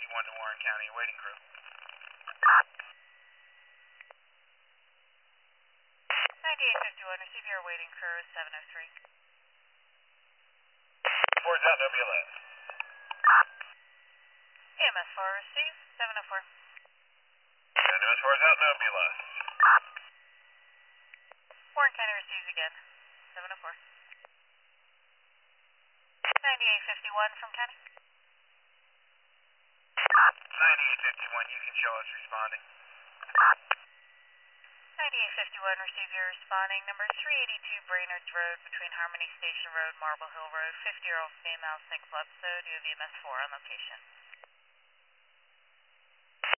9851 to Warren County, waiting crew. 9851, receive your waiting crew, 703. Reports out, no BLS. EMS 4, receive, 704. EMS 4 is out, no BLS. Warren County receives again, 704. 9851 from County. 9851, you can show us responding. 9851, receive your responding. Number 382 Brainerd's Road between Harmony Station Road, Marble Hill Road. 50-year-old female, single episode. You have EMS 4 on location.